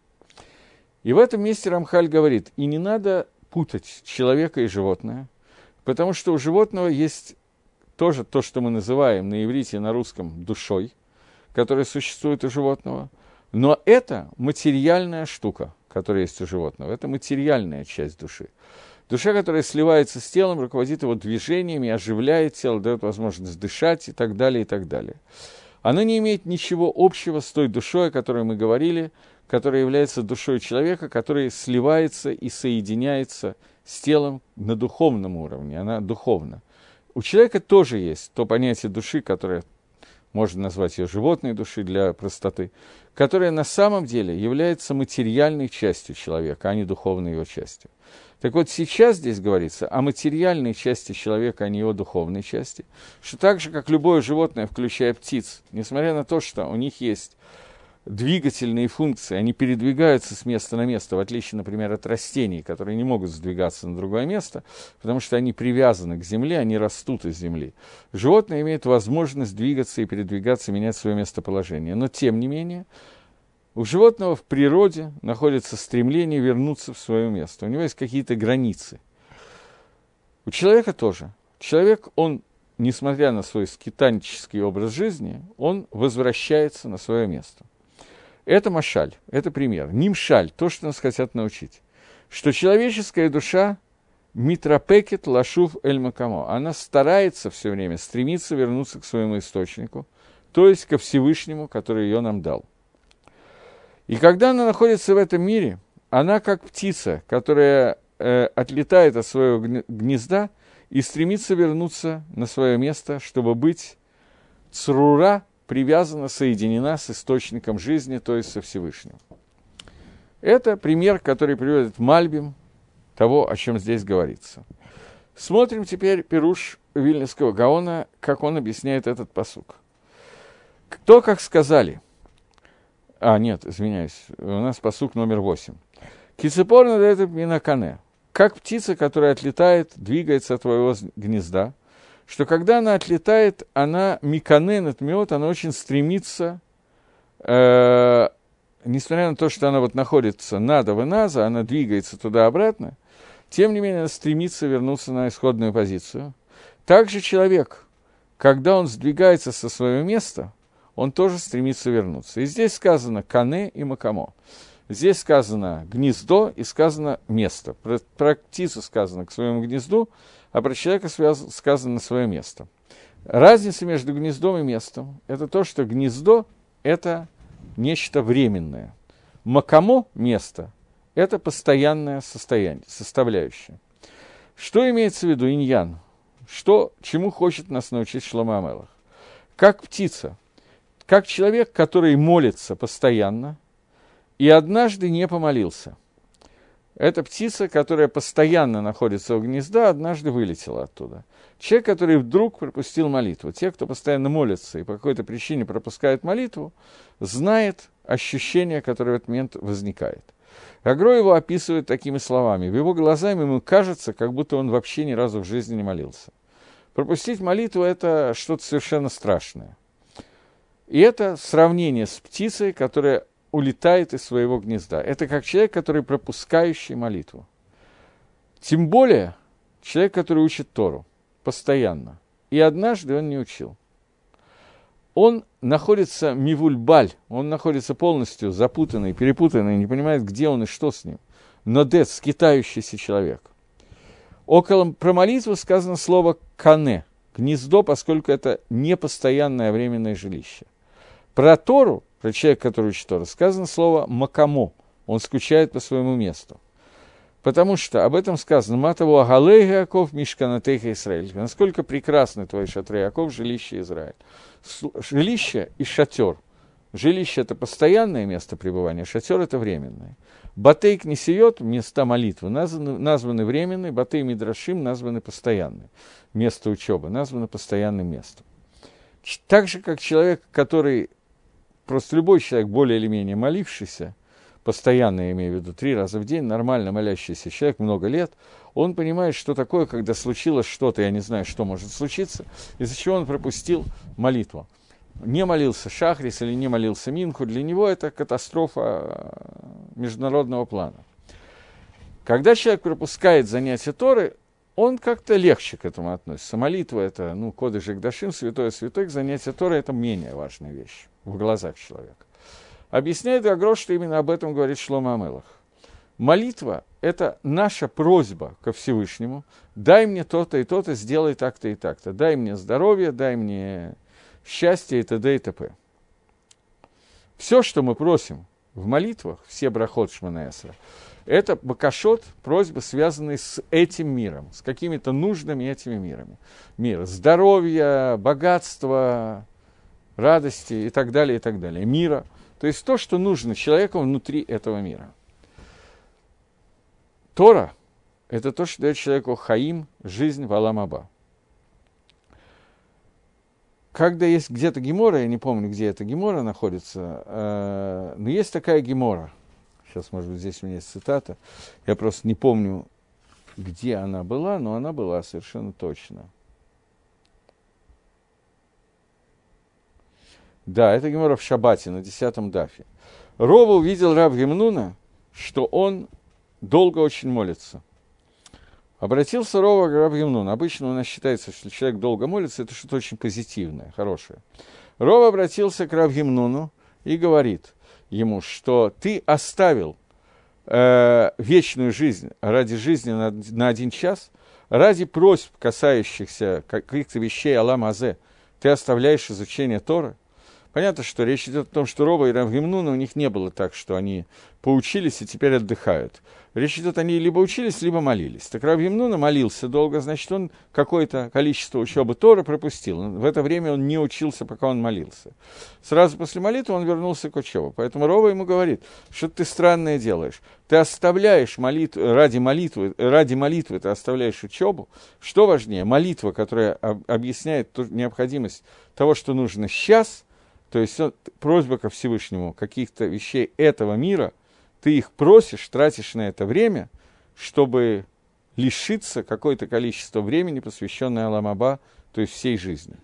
И в этом месте Рамхаль говорит, и не надо путать человека и животное, потому что у животного есть тоже то, что мы называем на иврите и на русском душой, которая существует у животного, но это материальная штука, которая есть у животного, это материальная часть души. Душа, которая сливается с телом, руководит его движениями, оживляет тело, дает возможность дышать и так далее, и так далее. Она не имеет ничего общего с той душой, о которой мы говорили, которая является душой человека, которая сливается и соединяется с телом на духовном уровне, она духовна. У человека тоже есть то понятие души, которое можно назвать ее животной душей для простоты, которая на самом деле является материальной частью человека, а не духовной его частью. Так вот, сейчас здесь говорится о материальной части человека, а не его духовной части, что так же, как любое животное, включая птиц, несмотря на то, что у них есть двигательные функции, они передвигаются с места на место, в отличие, например, от растений, которые не могут сдвигаться на другое место, потому что они привязаны к земле, они растут из земли. Животное имеет возможность двигаться и передвигаться, менять свое местоположение. Но, тем не менее, у животного в природе находится стремление вернуться в свое место. У него есть какие-то границы. У человека тоже. Человек, он, несмотря на свой скитанческий образ жизни, он возвращается на свое место. Это машаль, это пример. Нимшаль, то, что нас хотят научить. Что человеческая душа митрапекет лашув эль макамо. Она старается все время, стремится вернуться к своему источнику, то есть ко Всевышнему, который ее нам дал. И когда она находится в этом мире, она как птица, которая отлетает от своего гнезда и стремится вернуться на свое место, чтобы быть црура, привязана, соединена с источником жизни, то есть со Всевышним. Это пример, который приводит Мальбим того, о чем здесь говорится. Смотрим теперь пируш Вильнюсского Гаона, как он объясняет этот пасук. Кто, как сказали... нет, извиняюсь, у нас пасук номер 8. Кицепор надает минакане. Как птица, которая отлетает, двигается от твоего гнезда, что когда она отлетает, она микане натмет, она очень стремится, несмотря на то, что она вот находится надо и наза, она двигается туда-обратно, тем не менее она стремится вернуться на исходную позицию. Также человек, когда он сдвигается со своего места, он тоже стремится вернуться. И здесь сказано «кане» и «макамо». Здесь сказано «гнездо» и сказано «место». Про птицу сказано «к своему гнезду», а про человека сказано «свое место». Разница между гнездом и местом – это то, что гнездо – это нечто временное. Макамо – место – это постоянное составляющее. Что имеется в виду иньян? Чему хочет нас научить Шломо Амелех? Как птица, как человек, который молится постоянно и однажды не помолился. Эта птица, которая постоянно находится у гнезда, однажды вылетела оттуда. Человек, который вдруг пропустил молитву. Те, кто постоянно молится и по какой-то причине пропускает молитву, знает ощущение, которое в этот момент возникает. Агро его описывает такими словами. В его глазах ему кажется, как будто он вообще ни разу в жизни не молился. Пропустить молитву – это что-то совершенно страшное. И это сравнение с птицей, которая улетает из своего гнезда. Это как человек, который пропускающий молитву. Тем более человек, который учит Тору постоянно. И однажды он не учил. он находится мивульбаль, он находится полностью запутанный, перепутанный, не понимает, где он и что с ним. Нодет, скитающийся человек. Про молитву сказано слово «кане», гнездо, поскольку это непостоянное временное жилище. Про Тору, про человека, который учит Тору, сказано слово «макамо», он скучает по своему месту. Потому что об этом сказано «Матаву агалей Яков, мишканатейха Исраэль». Насколько прекрасны твои шатры, Яков, жилище Израиль. Жилище и шатер. Жилище – это постоянное место пребывания, шатер – это временное. Батей кнесиот, места молитвы, названы временные, батей мидрашим названы постоянные. Место учебы названо постоянным местом. Так же, как человек, который, просто любой человек, более или менее молившийся, постоянно, я имею в виду, 3 раза в день, нормально молящийся человек много лет, он понимает, что такое, когда случилось что-то, я не знаю, что может случиться, из-за чего он пропустил молитву. Не молился Шахрис или не молился Минху, для него это катастрофа международного плана. Когда человек пропускает занятия Торы, он как-то легче к этому относится. Молитва – это, кодеш икдашим, святой, занятие Торы – это менее важная вещь в глазах человека. Объясняет Гагро, что именно об этом говорит Шломо ха-Мелех. Молитва – это наша просьба ко Всевышнему. Дай мне то-то и то-то, сделай так-то и так-то. Дай мне здоровье, дай мне счастье и т.д. и т.п. Все, что мы просим в молитвах, все брахот Шмона Эсра, это бакашот, просьбы, связанные с этим миром, с какими-то нужными этими мирами. Мир здоровья, богатства, радости и так далее, мира. То есть то, что нужно человеку внутри этого мира. Тора – это то, что дает человеку хаим, жизнь в Олам Аба. Когда есть где-то гемора, я не помню, где эта гемора находится, но есть такая гемора. Сейчас, может быть, здесь у меня есть цитата. Я просто не помню, где она была, но она была совершенно точно. Да, это гемора в Шаббате, на 10-м дафе. Рова увидел рав Гемнуна, что он долго очень молится. Обратился Рова к рав Гемнуну. Обычно у нас считается, что человек долго молится, это что-то очень позитивное, хорошее. Рова обратился к рав Гемнуну и говорит ему, что ты оставил вечную жизнь ради жизни на 1 час, ради просьб, касающихся каких-то вещей Олам Азе, ты оставляешь изучение Торы. Понятно, что речь идет о том, что Рова и рав Гемнуна, у них не было так, что они поучились и теперь отдыхают. Речь идет, они либо учились, либо молились. Так рав Гемнуна молился долго, значит, он какое-то количество учебы Торы пропустил. В это время он не учился, пока он молился. Сразу после молитвы он вернулся к учебе. Поэтому Рова ему говорит, что ты странное делаешь. Ты оставляешь молитву, ради молитвы ты оставляешь учебу. Что важнее, молитва, которая объясняет необходимость того, что нужно сейчас, то есть просьба ко Всевышнему каких-то вещей этого мира, ты их просишь, тратишь на это время, чтобы лишиться какое-то количество времени, посвященное Олам Аба, то есть всей жизни.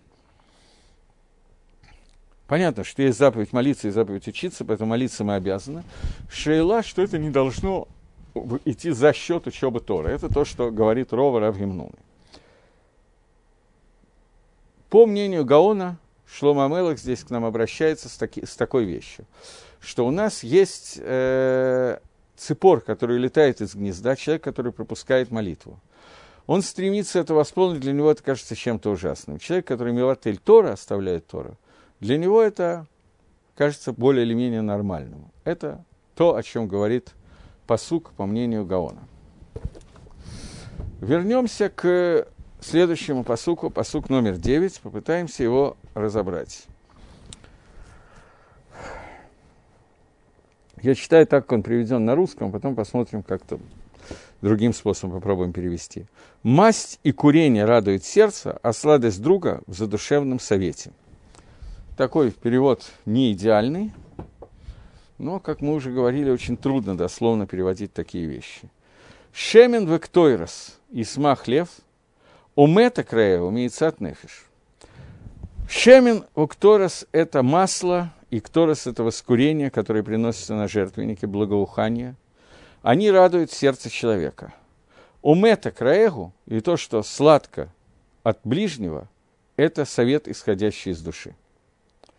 Понятно, что есть заповедь молиться и заповедь учиться, поэтому молиться мы обязаны. Шейла, что это не должно идти за счет учебы Торы. Это то, что говорит Рова рав Гемнуна. По мнению Гаона, Шломо ха-Мелех здесь к нам обращается с такой вещью, что у нас есть ципор, который летает из гнезда, человек, который пропускает молитву. Он стремится это восполнить, для него это кажется чем-то ужасным. Человек, который миватель Тора, оставляет Тору, для него это кажется более или менее нормальным. Это то, о чем говорит пасук, по мнению Гаона. Вернемся к следующему пасуку, пасук номер 9, попытаемся его разобрать. Я читаю так, как он приведен на русском, потом посмотрим, как-то другим способом попробуем перевести. «Масть и курение радует сердце, а сладость друга в задушевном совете». Такой перевод не идеальный, но, как мы уже говорили, очень трудно дословно переводить такие вещи. «Шемен вектойрос, исмах лев, умета краева, мейцат нефиш». Шемен вектойрос – это масло, и кторос – это воскурение, которое приносится на жертвеннике, благоухание. Они радуют сердце человека. Умета краегу, и то, что сладко от ближнего, это совет, исходящий из души.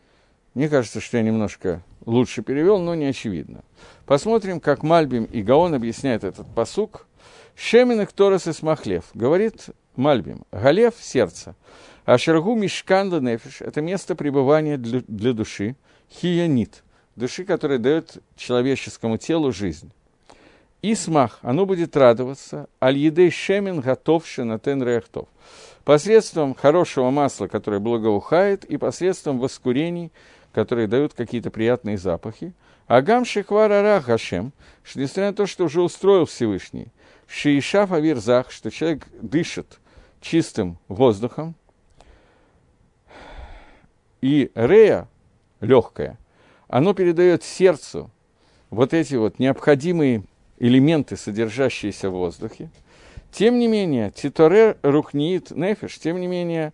Мне кажется, что я немножко лучше перевел, но не очевидно. Посмотрим, как Мальбим и Гаон объясняют этот пасук. «Шемин Торас и Смахлев», говорит Мальбим, «Галев» – сердце, а «Шергу мишкан нефиш» – это место пребывания для души, «Хиянит» – души, которая дает человеческому телу жизнь. «Исмах» – оно будет радоваться, «Аль-едей шемин готов шенатен реахтов» – посредством хорошего масла, которое благоухает, и посредством воскурений, которые дают какие-то приятные запахи. «Агам шехвар арах Гашем», что несмотря на то, что уже устроил Всевышний, «Шиишав авирзах», что человек дышит чистым воздухом, и рея, легкое, оно передает сердцу вот эти вот необходимые элементы, содержащиеся в воздухе. Тем не менее, титорер рухниит нефиш, тем не менее,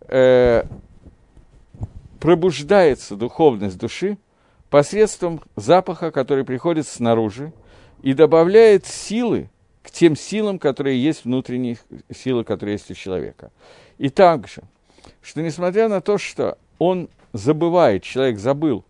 пробуждается духовность души посредством запаха, который приходит снаружи, и добавляет силы к тем силам, которые есть, внутренние силы, которые есть у человека. И также, что несмотря на то, что он забывает, человек забыл,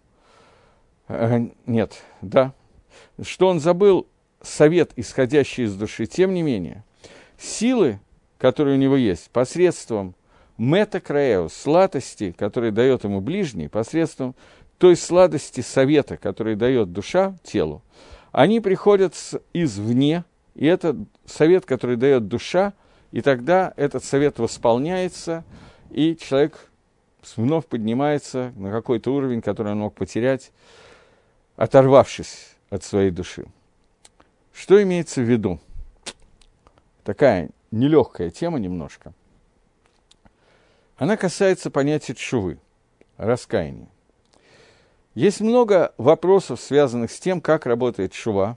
что он забыл совет, исходящий из души, тем не менее, силы, которые у него есть, посредством метакраеус, сладости, которые дает ему ближний, посредством той сладости совета, который дает душа телу, они приходят извне, и это совет, который дает душа, и тогда этот совет восполняется, и человек вновь поднимается на какой-то уровень, который он мог потерять, оторвавшись от своей души. Что имеется в виду? Такая нелегкая тема немножко. Она касается понятия тшувы, раскаяния. Есть много вопросов, связанных с тем, как работает тшува.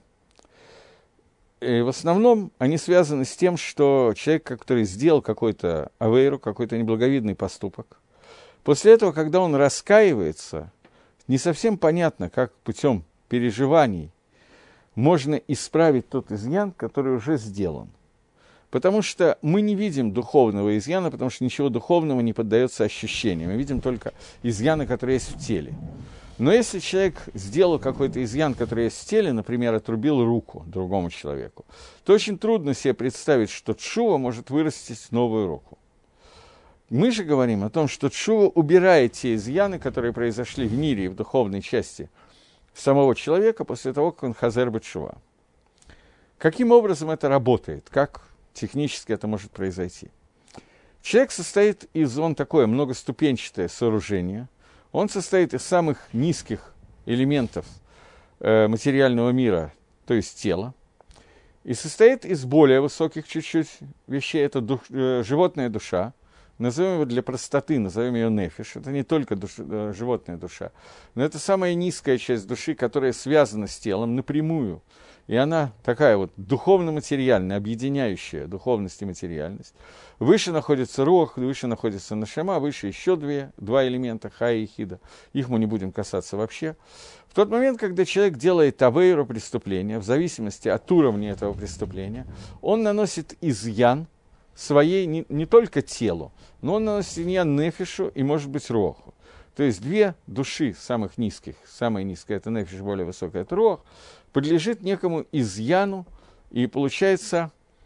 И в основном они связаны с тем, что человек, который сделал какой-то авейру, какой-то неблаговидный поступок, после этого, когда он раскаивается, не совсем понятно, как путем переживаний можно исправить тот изъян, который уже сделан. Потому что мы не видим духовного изъяна, потому что ничего духовного не поддается ощущениям. Мы видим только изъяны, которые есть в теле. Но если человек сделал какой-то изъян, который есть в теле, например, отрубил руку другому человеку, то очень трудно себе представить, что тшува может вырастить новую руку. Мы же говорим о том, что тшува убирает те изъяны, которые произошли в мире и в духовной части самого человека после того, как он хазер бетшува. Каким образом это работает? Как технически это может произойти? Человек состоит он такое многоступенчатое сооружение, он состоит из самых низких элементов материального мира, то есть тела, и состоит из более высоких чуть-чуть вещей, это животная душа, назовем его для простоты, назовем ее нефиш, это не только животная душа, но это самая низкая часть души, которая связана с телом напрямую, и она такая вот духовно-материальная, объединяющая духовность и материальность. Выше находится руах, выше находится нашама, выше еще два элемента, хая и хида. Их мы не будем касаться вообще. В тот момент, когда человек делает авейру преступления, в зависимости от уровня этого преступления, он наносит изъян своей не только телу, но он наносит изъян нефишу и, может быть, руаху. То есть две души самых низких, самая низкая – это нефиш, более высокая – это руах, подлежит некому изъяну, и получается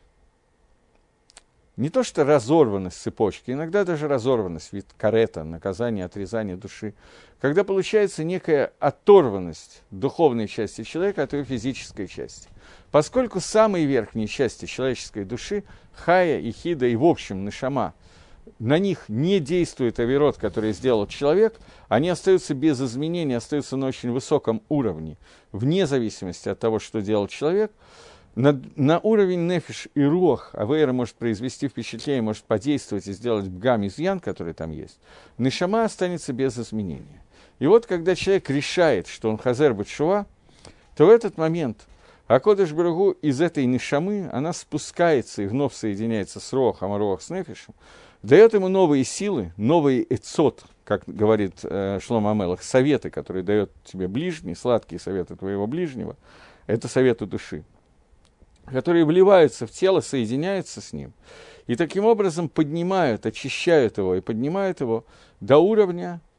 не то что разорванность цепочки, иногда даже разорванность, вид карета, наказание, отрезание души, когда получается некая оторванность духовной части человека от ее физической части. Поскольку самые верхние части человеческой души, хая и хида, и в общем нешама, на них не действует авирот, который сделал человек, они остаются без изменений, остаются на очень высоком уровне, вне зависимости от того, что делал человек. На уровень нефиш и руах авейра может произвести впечатление, может подействовать и сделать бгам изъян, который там есть. Нешама останется без изменения. И вот, когда человек решает, что он хазер бетшува, то в этот момент Акодыш Барух Ху из этой нешамы, она спускается и вновь соединяется с руахом, а руах с нефишем, дает ему новые силы, новый эцот, как говорит Шломо ха-Мелех, советы, которые дает тебе ближний, сладкие советы твоего ближнего, это советы души, которые вливаются в тело, соединяются с ним, и таким образом поднимают, очищают его и поднимают его до уровня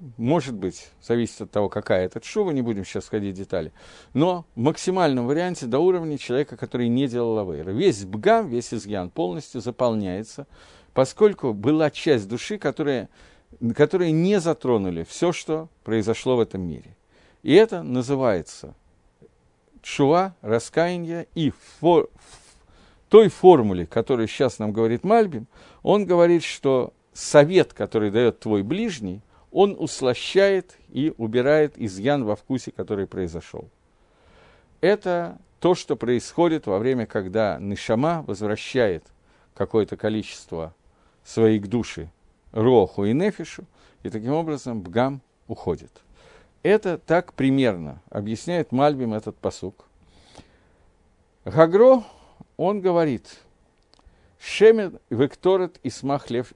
может быть, зависит от того, какая это тшува, не будем сейчас ходить в детали, но в максимальном варианте до уровня человека, который не делал авейра. Весь бгам, весь изъян полностью заполняется, поскольку была часть души, которые не затронули все, что произошло в этом мире. И это называется тшува, раскаяние, и в той формуле, которую сейчас нам говорит Мальбим, он говорит, что совет, который дает твой ближний, он услощает и убирает изъян во вкусе, который произошел. Это то, что происходит во время, когда нишама возвращает какое-то количество своих души роху и нефишу, и таким образом бгам уходит. Это так примерно объясняет Мальбим этот пасук. Гагро, он говорит, «Шемен векторет и смах лев».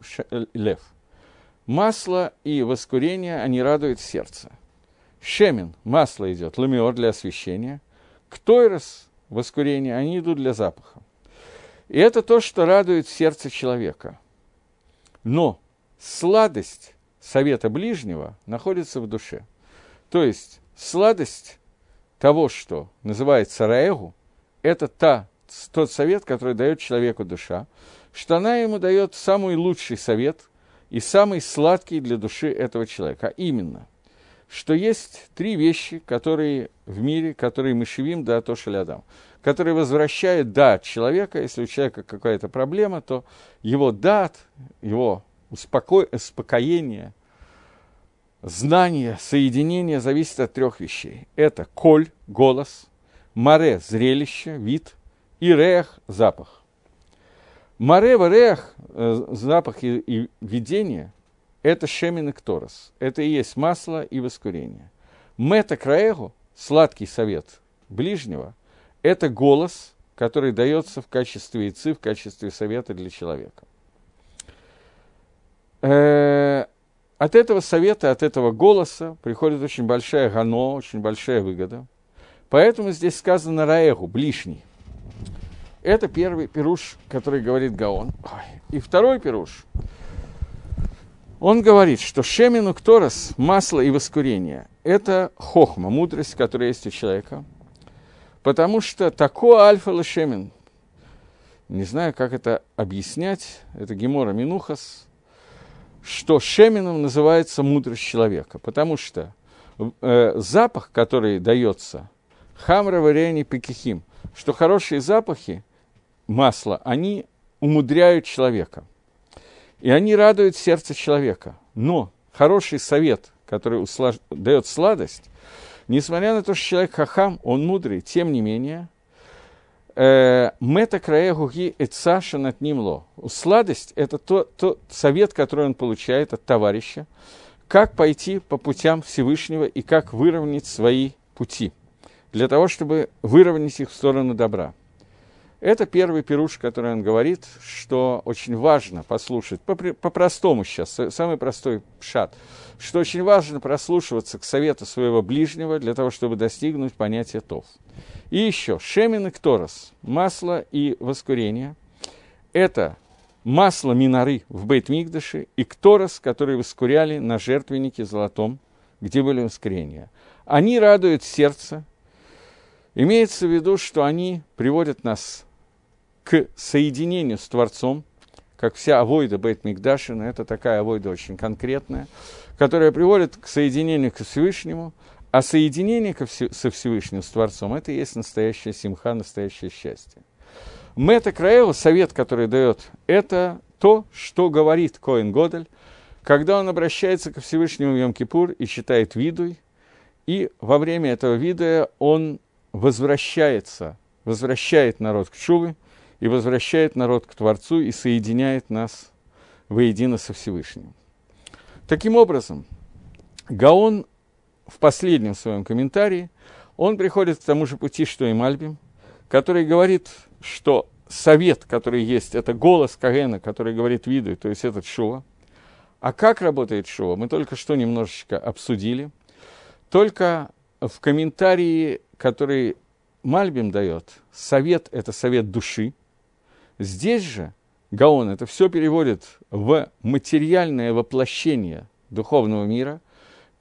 Масло и воскурение, они радуют сердце. Шемен, масло идет, ламиор для освещения. Ктойрос, воскурение, они идут для запаха. И это то, что радует сердце человека. Но сладость совета ближнего находится в душе. То есть сладость того, что называется раэгу, это тот совет, который дает человеку душа, что она ему дает самый лучший совет и самый сладкий для души этого человека. А именно, что есть три вещи, которые в мире, которые мы шивим да то шалядам, которые возвращают дат человека. Если у человека какая-то проблема, то его дат, его успокоение, знание, соединение зависит от трех вещей. Это коль, голос, маре, зрелище, вид, и реах, запах. Маре, реах, запах и видение, это шемен и кторос. Это и есть масло и воскурение. Мета краэгу, сладкий совет ближнего, это голос, который дается в качестве яйцы, в качестве совета для человека. От этого совета, от этого голоса приходит очень большая гано, очень большая выгода. Поэтому здесь сказано раэгу, ближний. Это первый пируш, который говорит Гаон. И второй пируш, он говорит, что шемену кторос, масло и воскурение, это хохма, мудрость, которая есть у человека. Потому что такое альфа лешемен, не знаю, как это объяснять, это Гемора Минухас, что шеменом называется мудрость человека. Потому что запах, который дается, хамра варени пекихим, что хорошие запахи, масла, они умудряют человека. И они радуют сердце человека. Но хороший совет, который дает сладость, несмотря на то, что человек хахам, он мудрый, тем не менее, мета краегуги эцаша над ним ло. Сладость – это тот совет, который он получает от товарища, как пойти по путям Всевышнего и как выровнять свои пути, для того, чтобы выровнять их в сторону добра. Это первый пируш, который он говорит, что очень важно послушать, по-простому сейчас, самый простой пшат, что очень важно прослушиваться к совету своего ближнего для того, чтобы достигнуть понятия тов. И еще, шемен и кторос, масло и воскурение, это масло минары в Бейт-Микдаше и кторос, которые воскуряли на жертвеннике золотом, где были воскурения. Они радуют сердце. Имеется в виду, что они приводят нас к соединению с Творцом, как вся авойда Бейт-Микдаша, но это такая авойда очень конкретная, которая приводит к соединению к Всевышнему, а соединение со Всевышним, с Творцом, это и есть настоящая симха, настоящее счастье. Мета Краэва, совет, который дает, это то, что говорит Коэн Годель, когда он обращается ко Всевышнему в Йом-Кипур и читает видуй, и во время этого видуя он возвращает народ к Тшуве, и возвращает народ к Творцу, и соединяет нас воедино со Всевышним. Таким образом, Гаон в последнем своем комментарии, он приходит к тому же пути, что и Мальбим, который говорит, что совет, который есть, это голос Кагена, который говорит виду, то есть это Тшува. А как работает Тшува, мы только что немножечко обсудили. Только в комментарии, который Мальбим дает, совет – это совет души. Здесь же Гаон это все переводит в материальное воплощение духовного мира,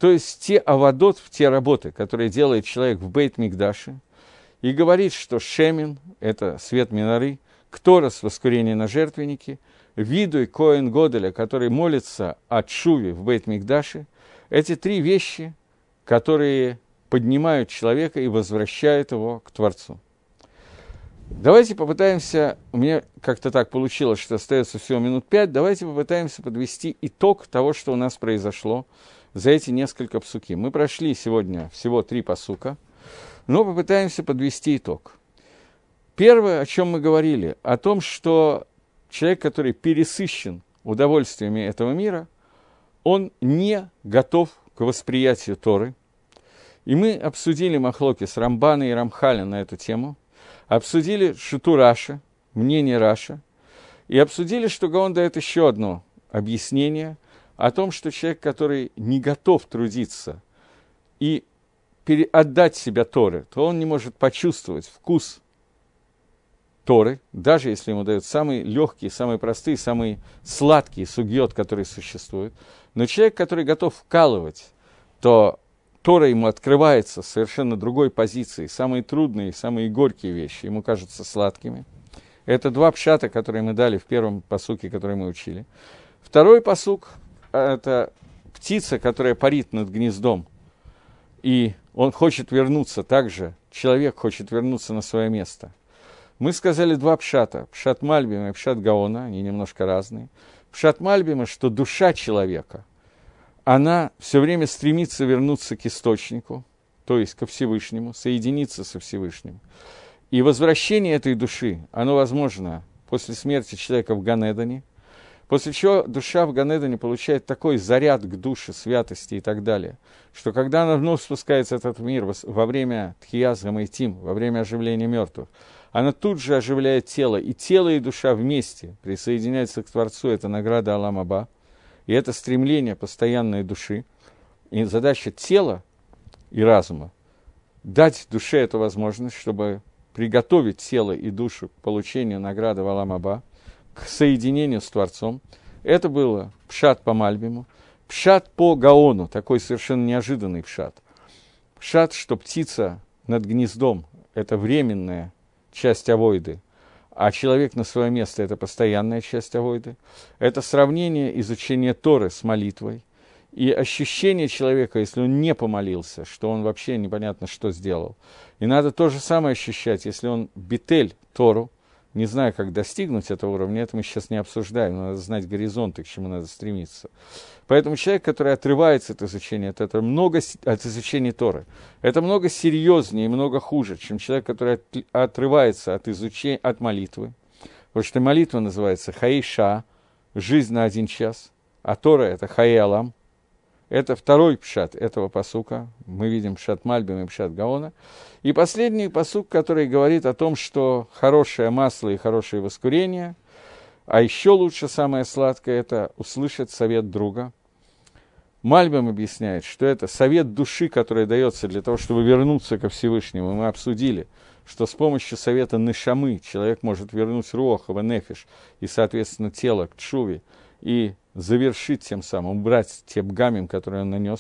то есть те авадот, те работы, которые делает человек в Бейт-Микдаше, и говорит, что шемин – это свет миноры, кторос – воскурение на жертвеннике, видуй Коэн Годеля, который молится о тшуве в Бейт-Микдаше, эти три вещи, которые поднимают человека и возвращают его к Творцу. Давайте попытаемся, у меня как-то так получилось, что остается всего минут 5, давайте попытаемся подвести итог того, что у нас произошло за эти несколько псуки. Мы прошли сегодня всего 3 пасука, но попытаемся подвести итог. Первое, о чем мы говорили, о том, что человек, который пересыщен удовольствиями этого мира, он не готов к восприятию Торы. И мы обсудили махлоки с Рамбана и Рамхаля на эту тему, обсудили шиту Раша, мнение Раша, и обсудили, что Гаон дает еще одно объяснение о том, что человек, который не готов трудиться и отдать себя Торе, то он не может почувствовать вкус Торы, даже если ему дают самые легкие, самые простые, самые сладкие сугьот, которые существуют. Но человек, который готов вкалывать, то Тора ему открывается с совершенно другой позиции. Самые трудные, самые горькие вещи ему кажутся сладкими. Это 2 пшата, которые мы дали в первом пасуке, который мы учили. Второй пасук – это птица, которая парит над гнездом. И он хочет вернуться также, человек хочет вернуться на свое место. Мы сказали 2 пшата. Пшат Мальбима и пшат Гаона, они немножко разные. Пшат Мальбима, что душа человека – она все время стремится вернуться к источнику, то есть ко Всевышнему, соединиться со Всевышним. И возвращение этой души, оно возможно после смерти человека в Ганедане, после чего душа в Ганедане получает такой заряд к душе, святости и так далее, что когда она вновь спускается в этот мир во время Тхияс Гамайтим, во время оживления мертвых, она тут же оживляет тело, и душа вместе присоединяются к Творцу, это награда Алам Аба. И это стремление постоянной души, и задача тела и разума дать душе эту возможность, чтобы приготовить тело и душу к получению награды в Алам Аба, к соединению с Творцом. Это было пшат по Мальбиму, пшат по Гаону, такой совершенно неожиданный пшат. Пшат, что птица над гнездом – это временная часть авойды, а человек на свое место – это постоянная часть авойды. Это сравнение изучения Торы с молитвой. И ощущение человека, если он не помолился, что он вообще непонятно что сделал. И надо то же самое ощущать, если он битель Тору. Не знаю, как достигнуть этого уровня, это мы сейчас не обсуждаем, но надо знать горизонты, к чему надо стремиться. Поэтому человек, который отрывается от изучения, от изучения Торы, это много серьезнее и много хуже, чем человек, который отрывается от молитвы. Потому что молитва называется хаиша, жизнь на 1 час, а Тора – это хаи алам. Это второй пшат этого пасука. Мы видим пшат Мальбима и пшат Гаона. И последний пасук, который говорит о том, что хорошее масло и хорошее воскурение, а еще лучше, самое сладкое, это услышать совет друга. Мальбим объясняет, что это совет души, который дается для того, чтобы вернуться ко Всевышнему. Мы обсудили, что с помощью совета нешамы человек может вернуть руах, нефиш, и, соответственно, тело к тшуве, и завершить тем самым, убрать те бгамим, которые он нанес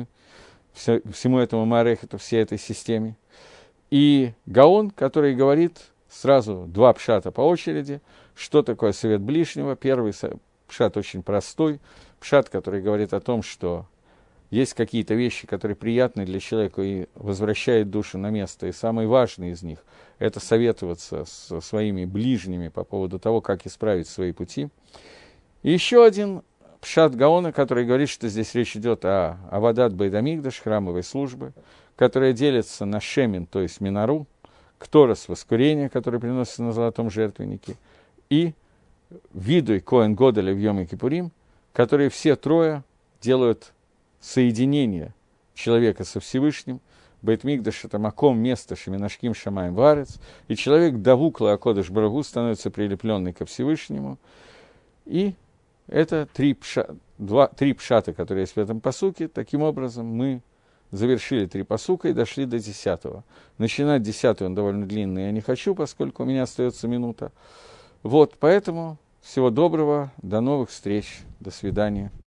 всему этому марехету, всей этой системе. И Гаон, который говорит сразу 2 пшата по очереди, что такое совет ближнего. Первый пшат очень простой, пшат, который говорит о том, что есть какие-то вещи, которые приятны для человека и возвращают душу на место. И самый важный из них – это советоваться со своими ближними по поводу того, как исправить свои пути. И еще один пшат Гаона, который говорит, что здесь речь идет о Авадат Бейт-Амикдаш, храмовой службы, которая делится на шемин, то есть минору, кторос, воскурение, которое приносится на золотом жертвеннике, и видуй Коэн Годеля в Йом Кипурим, которые все 3 делают соединение человека со Всевышним. Бейт-Микдаш – это маком, место, шеминашким шамаем варец, и человек давукла акодыш барагу становится прилепленный ко Всевышнему. И это 3 пшата, которые есть в этом пасуке. Таким образом, мы завершили 3 пасука и дошли до 10-го. Начинать 10-й, он довольно длинный, я не хочу, поскольку у меня остается минута. Вот, поэтому всего доброго, до новых встреч, до свидания.